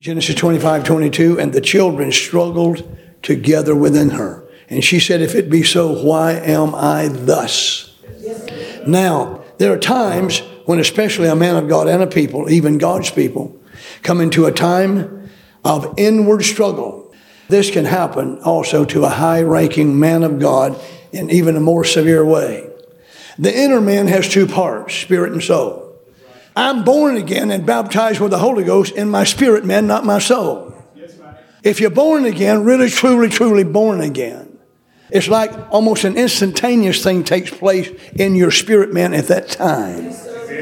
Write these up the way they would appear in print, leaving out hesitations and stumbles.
Genesis 25:22, and the children struggled together within her. And she said, if it be so, why am I thus? Now, there are times when especially a man of God and a people, even God's people, come into a time of inward struggle. This can happen also to a high-ranking man of God in even a more severe way. The inner man has two parts, spirit and soul. I'm born again and baptized with the Holy Ghost in my spirit, man, not my soul. If you're born again, really, truly born again, it's like almost an instantaneous thing takes place in your spirit, man, at that time.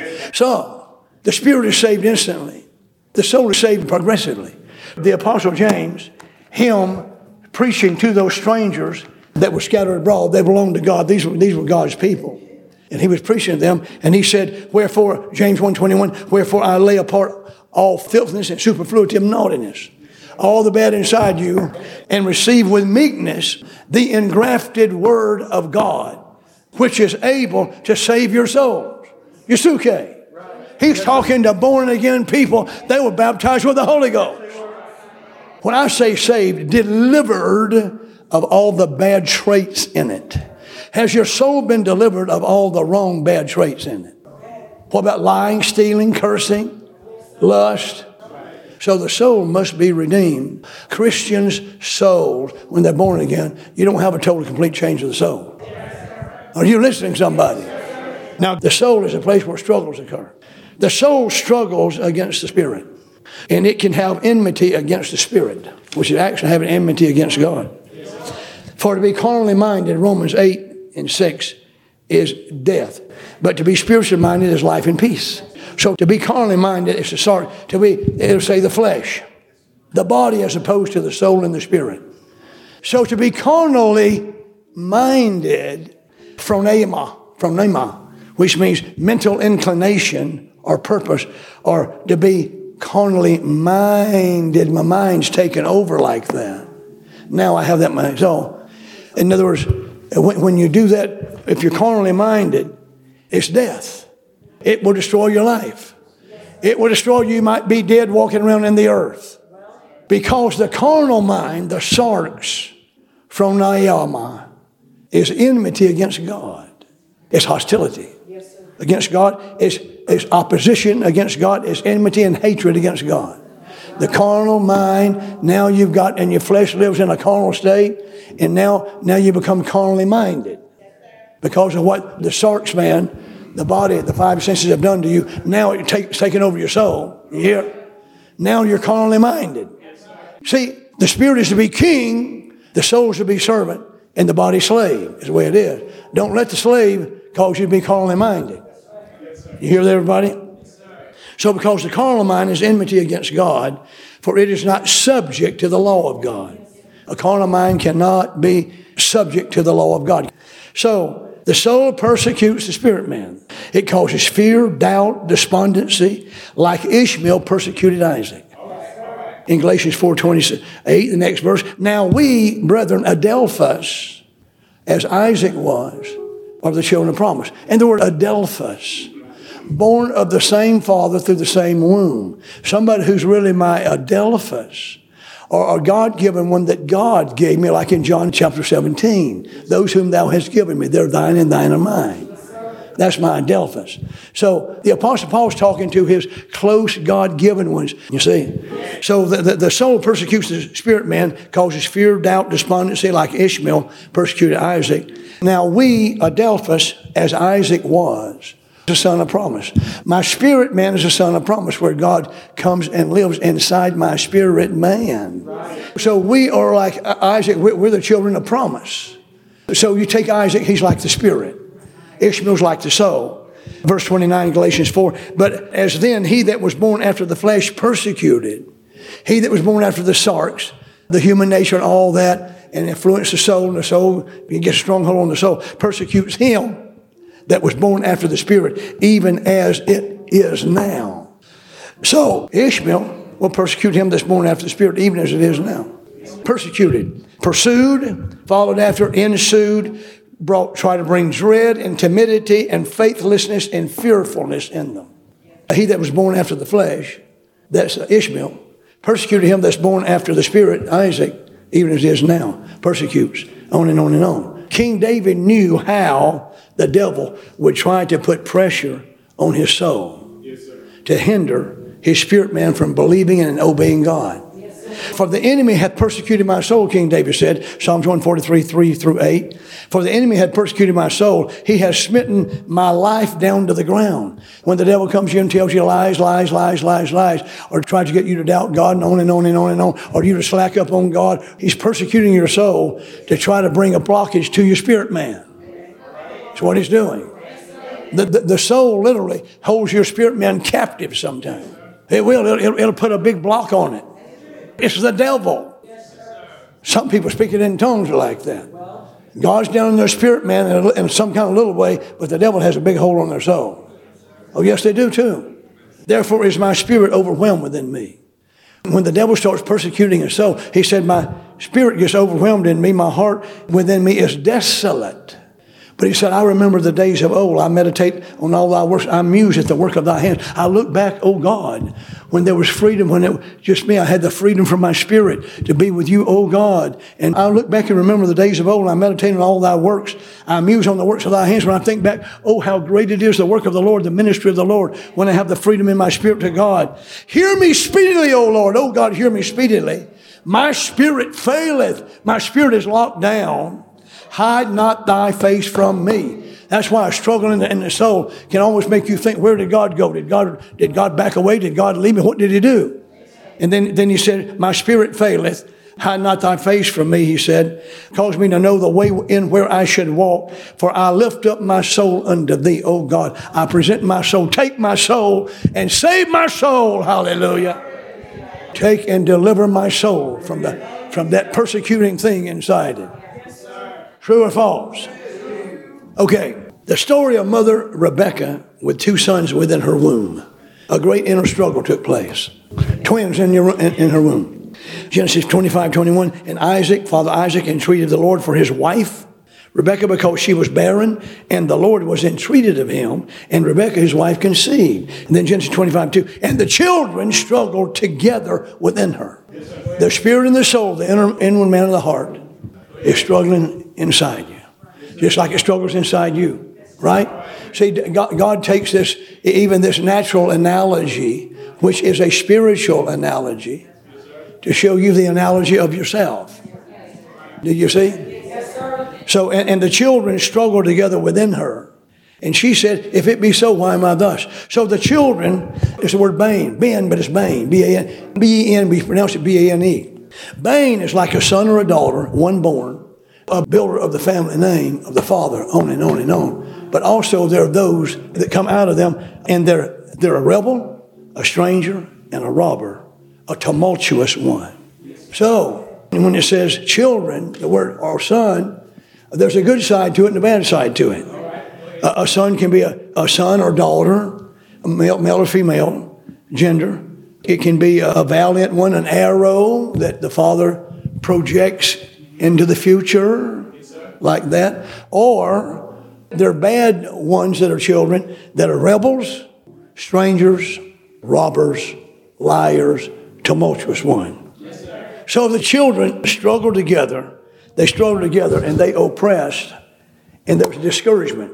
So, the spirit is saved instantly. The soul is saved progressively. The Apostle James, him preaching to those strangers that were scattered abroad, they belonged to God. These were God's people. And he was preaching to them, and he said, wherefore, James 1:21, wherefore I lay apart all filthiness and superfluity of naughtiness, all the bad inside you, and receive with meekness the engrafted word of God, which is able to save your souls. Yasuke. He's talking to born again people. They were baptized with the Holy Ghost. When I say saved, delivered of all the bad traits in it. Has your soul been delivered of all the wrong bad traits in it? What about lying, stealing, cursing, lust? So the soul must be redeemed. Christians' souls, when they're born again, you don't have a total, complete change of the soul. Are you listening, somebody? Now, the soul is a place where struggles occur. The soul struggles against the spirit. And it can have enmity against the spirit, which is actually having enmity against God. For to be carnally minded, Romans 8:6, is death. But to be spiritually minded is life and peace. So to be carnally minded is it'll say the flesh, the body as opposed to the soul and the spirit. So to be carnally minded, phronema, which means mental inclination or purpose, or to be carnally minded, my mind's taken over like that. Now I have that mind. So, in other words, when you do that, if you're carnally minded, it's death. It will destroy your life. It will destroy you. You might be dead walking around in the earth. Because the carnal mind, the sarx, phronema, is enmity against God. It's hostility against God. It's opposition against God. It's enmity and hatred against God. The carnal mind, now you've got, and your flesh lives in a carnal state, and now you become carnally minded. Because of what the sarx man, the body, the five senses have done to you, now it's taken over your soul. You hear? Now you're carnally minded. See, the spirit is to be king, the soul is to be servant, and the body slave, is the way it is. Don't let the slave cause you to be carnally minded. You hear that, everybody? So because the carnal mind is enmity against God, for it is not subject to the law of God. A carnal mind cannot be subject to the law of God. So the soul persecutes the spirit man. It causes fear, doubt, despondency, like Ishmael persecuted Isaac. In Galatians 4:28, the next verse, now we, brethren, adelphos, as Isaac was, are the children of promise. And the word adelphos, born of the same father through the same womb. Somebody who's really my adelphos, or a God-given one that God gave me, like in John chapter 17. Those whom thou hast given me, they're thine and thine are mine. That's my adelphos. So the Apostle Paul is talking to his close God-given ones, you see. So the soul persecutes the spirit man, causes fear, doubt, despondency, like Ishmael persecuted Isaac. Now we, adelphos, as Isaac was, a son of promise. My spirit man is a son of promise, where God comes and lives inside my spirit man. So we are like Isaac. We're the children of promise. So you take Isaac, he's like the spirit. Ishmael's like the soul. Verse 29, Galatians 4. But as then he that was born after the flesh persecuted, he that was born after the sarx, the human nature and all that, and influence the soul, and the soul, you get a stronghold on the soul, persecutes him that was born after the spirit, even as it is now. So Ishmael will persecute him that's born after the spirit, even as it is now. Persecuted, pursued, followed after, ensued, try to bring dread and timidity and faithlessness and fearfulness in them. He that was born after the flesh, that's Ishmael, Persecuted him that's born after the Spirit, Isaac, even as it is now. Persecutes, on and on and on. King David knew how the devil would try to put pressure on his soul to hinder his spirit man from believing and obeying God. For the enemy hath persecuted my soul, King David said, Psalms 143, 3 through 8. For the enemy hath persecuted my soul. He has smitten my life down to the ground. When the devil comes to you and tells you lies, or tries to get you to doubt God and on and on and on and on, or you to slack up on God, he's persecuting your soul to try to bring a blockage to your spirit man. That's what he's doing. The soul literally holds your spirit man captive sometimes. It will. It'll put a big block on it. It's the devil. Some people speak it in tongues like that. God's down in their spirit man in some kind of little way, but the devil has a big hold on their soul. Oh, yes, they do too. Therefore is my spirit overwhelmed within me. When the devil starts persecuting his soul, he said, my spirit gets overwhelmed in me. My heart within me is desolate. But he said, I remember the days of old. I meditate on all thy works. I muse at the work of thy hands. I look back, oh God, when there was freedom, when it was just me, I had the freedom from my spirit to be with you, oh God. And I look back and remember the days of old. I meditate on all thy works. I muse on the works of thy hands. When I think back, oh, how great it is, the work of the Lord, the ministry of the Lord, when I have the freedom in my spirit to God. Hear me speedily, O Lord. Oh God, hear me speedily. My spirit faileth. My spirit is locked down. Hide not thy face from me. That's why a struggle in the soul can always make you think, where did God go? Did God back away? Did God leave me? What did he do? And then he said, my spirit faileth. Hide not thy face from me, he said. Cause me to know the way in where I should walk. For I lift up my soul unto thee, O God. I present my soul. Take my soul and save my soul. Hallelujah. Take and deliver my soul from that persecuting thing inside it. True or false? Okay. The story of Mother Rebecca with two sons within her womb. A great inner struggle took place. Twins in her womb. Genesis 25:21. And Isaac, Father Isaac, entreated the Lord for his wife, Rebecca, because she was barren, and the Lord was entreated of him, and Rebecca, his wife, conceived. And then Genesis 25:2. And the children struggled together within her. The spirit and the soul, the inward man of the heart, is struggling inside you, just like it struggles inside you, right? See, God takes this, even this natural analogy, which is a spiritual analogy, to show you the analogy of yourself. Do you see? So, and the children struggle together within her. And she said, if it be so, why am I thus? So the children, it's the word bane, but it's bane, B-A-N. B-E-N, we pronounce it B-A-N-E. Bane is like a son or a daughter, one born, a builder of the family name of the father, on and on and on. But also there are those that come out of them, and they're a rebel, a stranger, and a robber, a tumultuous one. So when it says children, the word or son, there's a good side to it and a bad side to it. A son can be a son or daughter, a male or female, gender. It can be a valiant one, an arrow that the father projects into the future, like that. Or they're bad ones that are children that are rebels, strangers, robbers, liars, tumultuous one. So the children struggle together. They struggle together and they oppressed, and there's discouragement.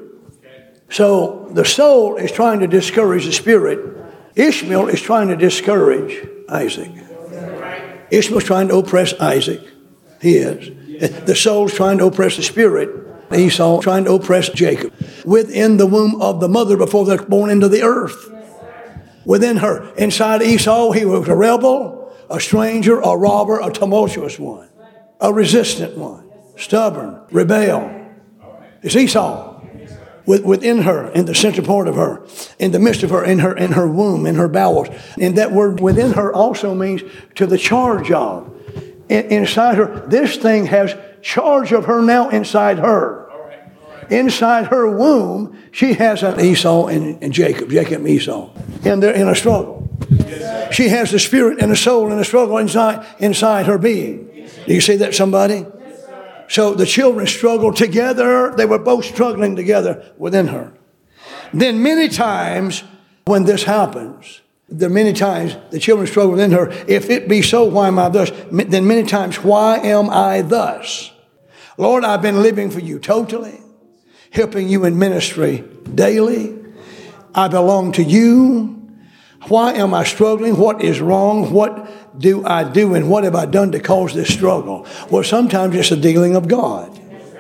So the soul is trying to discourage the spirit. Ishmael is trying to discourage Isaac. Ishmael's trying to oppress Isaac. He is. The soul's trying to oppress the spirit. Esau trying to oppress Jacob. Within the womb of the mother before they're born into the earth. Within her. Inside Esau, he was a rebel, a stranger, a robber, a tumultuous one. A resistant one. Stubborn. Rebel. It's Esau. Within her, in the central part of her, in the midst of her, in her womb, in her bowels. And that word within her also means to the charge of. Inside her, this thing has charge of her now inside her. Inside her womb, she has an Esau and Jacob and Esau. And they're in a struggle. She has the spirit and the soul in a struggle inside her being. Do you see that, somebody? So the children struggled together. They were both struggling together within her. Then many times when this happens, There are many times the children struggle within her. If it be so, why am I thus? Then many times, why am I thus? Lord, I've been living for you totally, helping you in ministry daily. I belong to you. Why am I struggling? What is wrong? What do I do? And what have I done to cause this struggle? Well, sometimes it's the dealing of God.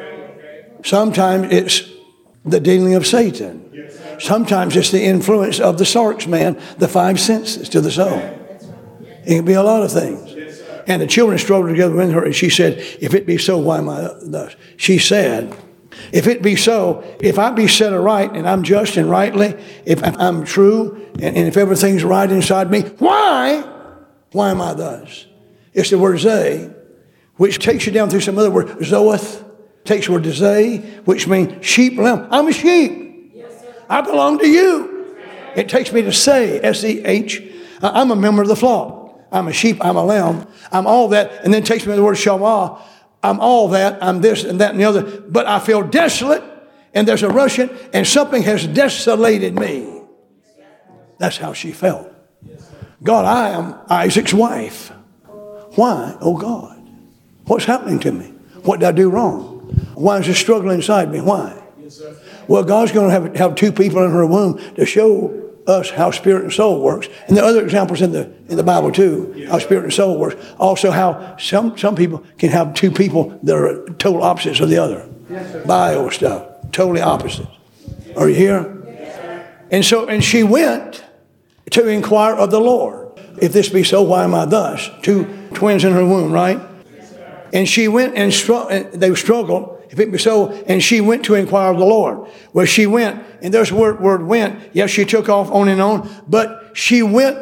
Sometimes it's the dealing of Satan. Sometimes it's the influence of the Sarx man, the five senses to the soul. It can be a lot of things. And the children struggled together with her, and she said, if it be so, why am I thus? She said, if it be so, if I be set aright and I'm just and rightly, if I'm true and if everything's right inside me, why am I thus? It's the word zay, which takes you down through some other word, zoeth, takes the word zay, which means sheep, lamb. I'm a sheep. I belong to you. It takes me to say, S-E-H. I'm a member of the flock. I'm a sheep. I'm a lamb. I'm all that. And then it takes me to the word shamah. I'm all that. I'm this and that and the other. But I feel desolate, and there's a rushing, and something has desolated me. That's how she felt. God, I am Isaac's wife. Why? Oh God, what's happening to me? What did I do wrong? Why is this struggle inside me? Why? Well, God's going to have two people in her womb to show us how spirit and soul works. And there are other examples in the Bible too, how spirit and soul works. Also how some people can have two people that are total opposites of the other. Bio stuff, totally opposites. Are you here? And she went to inquire of the Lord. If this be so, why am I thus? Two twins in her womb, right? And she went and they struggled. If it be so, and she went to inquire of the Lord. Well, she went, and there's the word went. Yes, she took off on and on, but she went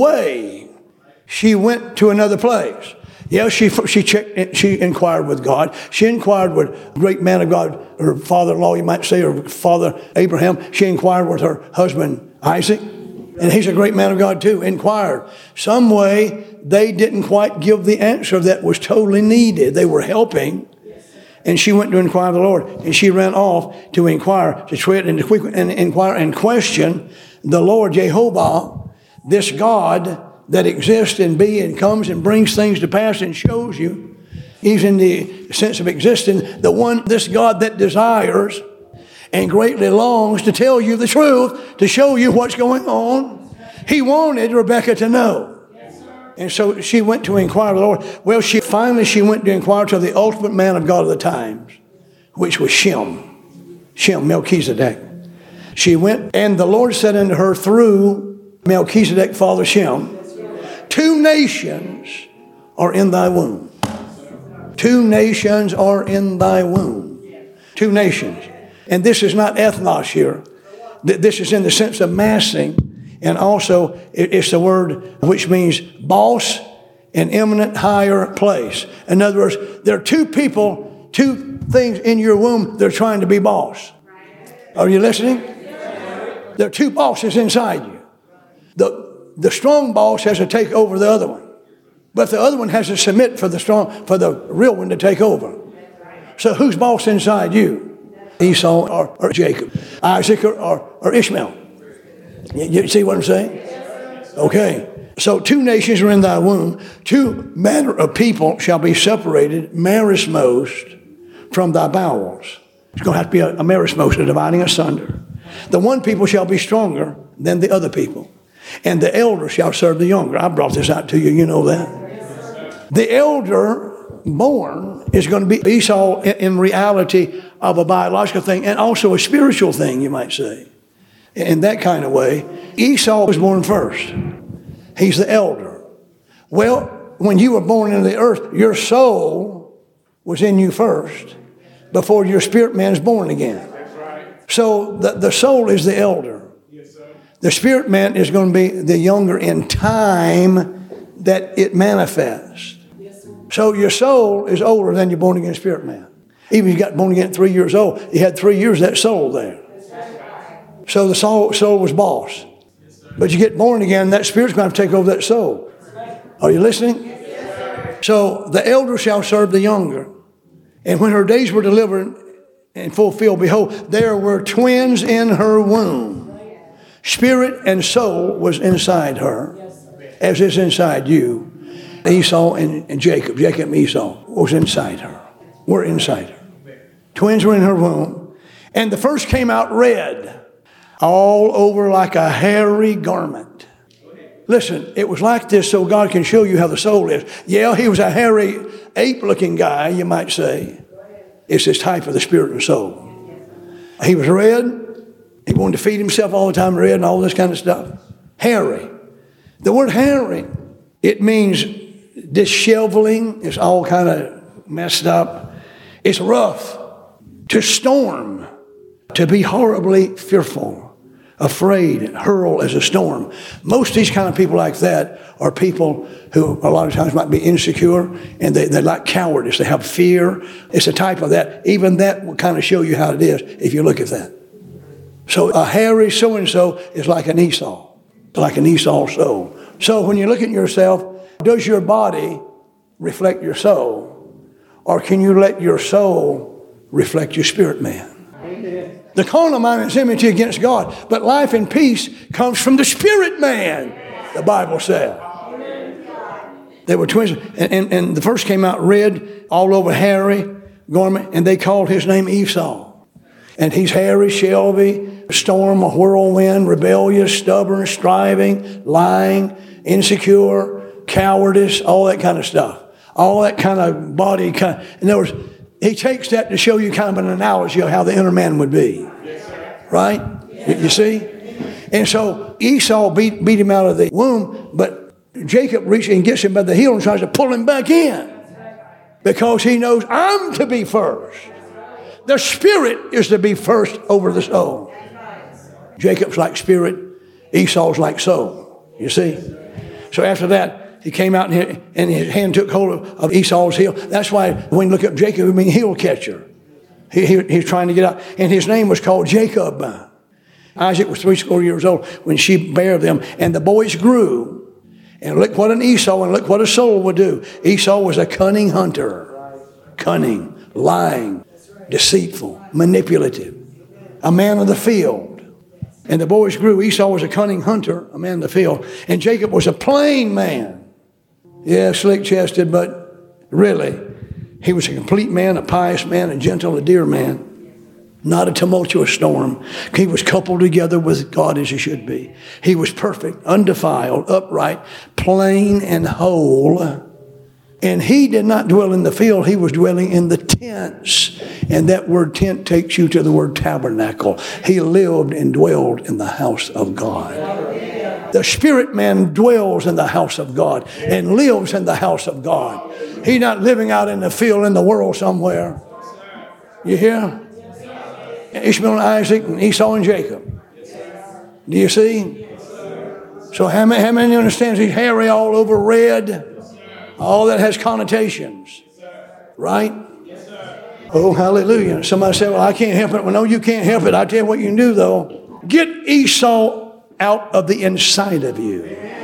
away. She went to another place. Yes, she checked. She inquired with God. She inquired with a great man of God, her father-in-law, you might say, or father Abraham. She inquired with her husband Isaac, and he's a great man of God too. Inquired. Some way they didn't quite give the answer that was totally needed. They were helping. And she went to inquire of the Lord. And she ran off to inquire, to tread and to inquire and question the Lord Jehovah, this God that exists and be and comes and brings things to pass and shows you. He's in the sense of existing, the one, this God that desires and greatly longs to tell you the truth, to show you what's going on. He wanted Rebekah to know. And so she went to inquire of the Lord. Well, she went to inquire to the ultimate man of God of the times, which was Shem, Melchizedek. She went, and the Lord said unto her through Melchizedek, father Shem, 2 nations are in thy womb. 2 nations are in thy womb. 2 nations. And this is not ethnos here. This is in the sense of massing. And also, it's the word which means boss, an eminent higher place. In other words, there are 2 people, 2 things in your womb that are trying to be boss. Are you listening? There are 2 bosses inside you. The strong boss has to take over the other one. But the other one has to submit for the real one to take over. So who's boss inside you? Esau or Jacob? Isaac or Ishmael? You see what I'm saying? Okay. So 2 nations are in thy womb. 2 manner of people shall be separated, marismos, from thy bowels. It's going to have to be a marismos, a dividing asunder. The one people shall be stronger than the other people. And the elder shall serve the younger. I brought this out to you. You know that. The elder born is going to be Esau in reality of a biological thing and also a spiritual thing, you might say. In that kind of way, Esau was born first. He's the elder. Well, when you were born into the earth, your soul was in you first before your spirit man is born again. So the soul is the elder. The spirit man is going to be the younger in time that it manifests. So your soul is older than your born again spirit man. Even if you got born again at 3 years old, you had 3 years of that soul there. So the soul was boss. But you get born again, that spirit's going to take over that soul. Are you listening? So the elder shall serve the younger. And when her days were delivered and fulfilled, behold, there were twins in her womb. Spirit and soul was inside her, as is inside you. Esau and Jacob, Jacob and Esau, was inside her. Were inside her. Twins were in her womb. And the first came out red, all over like a hairy garment. Listen, it was like this so God can show you how the soul is. Yeah, he was a hairy, ape-looking guy, you might say. It's this type of the spirit and soul. He was red. He wanted to feed himself all the time red and all this kind of stuff. Hairy. The word hairy, it means disheveling. It's all kind of messed up. It's rough. To storm. To be horribly fearful. Afraid and hurl as a storm. Most of these kind of people like that are people who a lot of times might be insecure and they're like cowardice. They have fear. It's a type of that. Even that will kind of show you how it is if you look at that. So a hairy so-and-so is like an Esau. Like an Esau soul. So when you look at yourself, does your body reflect your soul? Or can you let your soul reflect your spirit man? The carnal mind is enmity against God, but life and peace comes from the spirit man, the Bible said. They were twins, and the first came out red, all over hairy garment, and they called his name Esau. And he's hairy, shelby, storm, a whirlwind, rebellious, stubborn, striving, lying, insecure, cowardice, all that kind of stuff. All that kind of body kind. In other words, he takes that to show you kind of an analogy of how the inner man would be. Right? You see? And so Esau beat him out of the womb, but Jacob reaches and gets him by the heel and tries to pull him back in. Because he knows I'm to be first. The spirit is to be first over the soul. Jacob's like spirit, Esau's like soul. You see? So after that, he came out and his hand took hold of Esau's heel. That's why when you look up Jacob, I mean heel catcher. He's trying to get out. And his name was called Jacob. Isaac was 3 years old when she bare them. And the boys grew. And look what an Esau and look what a soul would do. Esau was a cunning hunter. Cunning, lying, deceitful, manipulative. A man of the field. And the boys grew. Esau was a cunning hunter, a man of the field. And Jacob was a plain man. Yeah, slick-chested, but really, he was a complete man, a pious man, a gentle, a dear man. Not a tumultuous storm. He was coupled together with God as he should be. He was perfect, undefiled, upright, plain and whole. And he did not dwell in the field. He was dwelling in the tents. And that word tent takes you to the word tabernacle. He lived and dwelled in the house of God. The spirit man dwells in the house of God and lives in the house of God. He's not living out in the field in the world somewhere. You hear? Ishmael and Isaac and Esau and Jacob. Do you see? So how many understands he's hairy all over red? All that has connotations. Right? Oh, hallelujah. Somebody said, well, I can't help it. Well, no, you can't help it. I tell you what you can do, though. Get Esau out of the inside of you.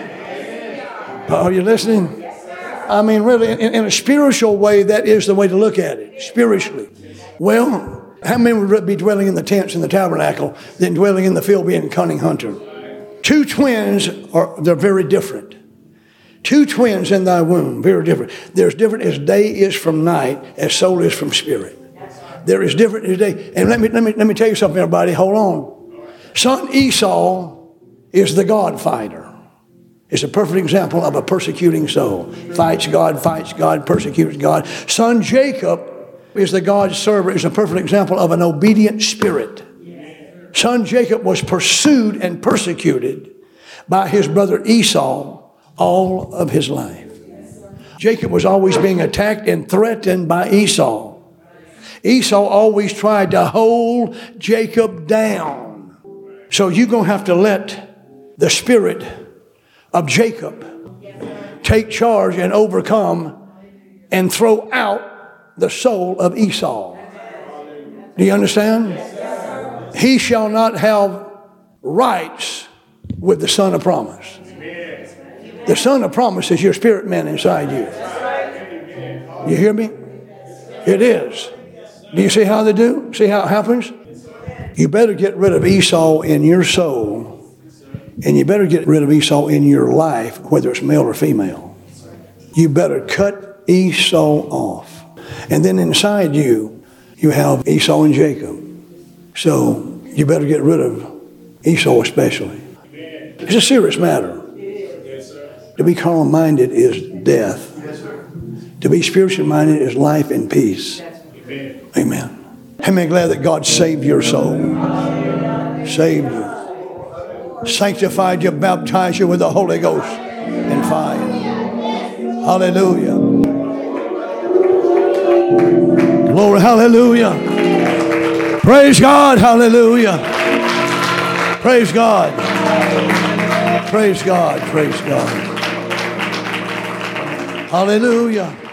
Are you listening? I mean, really, in a spiritual way, that is the way to look at it, spiritually. Well, how many would be dwelling in the tents in the tabernacle than dwelling in the field being a cunning hunter? Two twins, they're very different. Two twins in thy womb, very different. They're as different as day is from night, as soul is from spirit. They're as different as day. And let me tell you something, everybody. Hold on. Son Esau is the God fighter. It's a perfect example of a persecuting soul. Fights God, persecutes God. Son Jacob is the God server. Is a perfect example of an obedient spirit. Son Jacob was pursued and persecuted by his brother Esau all of his life. Jacob was always being attacked and threatened by Esau. Esau always tried to hold Jacob down. So you're going to have to let the spirit of Jacob take charge and overcome and throw out the soul of Esau. Do you understand? He shall not have rights with the son of promise. The son of promise is your spirit man inside you. You hear me? It is. Do you see how they do? See how it happens? You better get rid of Esau in your soul And you better get rid of Esau in your life, whether it's male or female. You better cut Esau off. And then inside you, you have Esau and Jacob. So you better get rid of Esau especially. It's a serious matter. To be carnal-minded is death. To be spiritually minded is life and peace. Amen. How many glad that God saved your soul? Saved you. Sanctified you, baptized you with the Holy Ghost and fire. Hallelujah. Glory, hallelujah. Praise God, hallelujah. Praise God. Praise God, praise God. Hallelujah.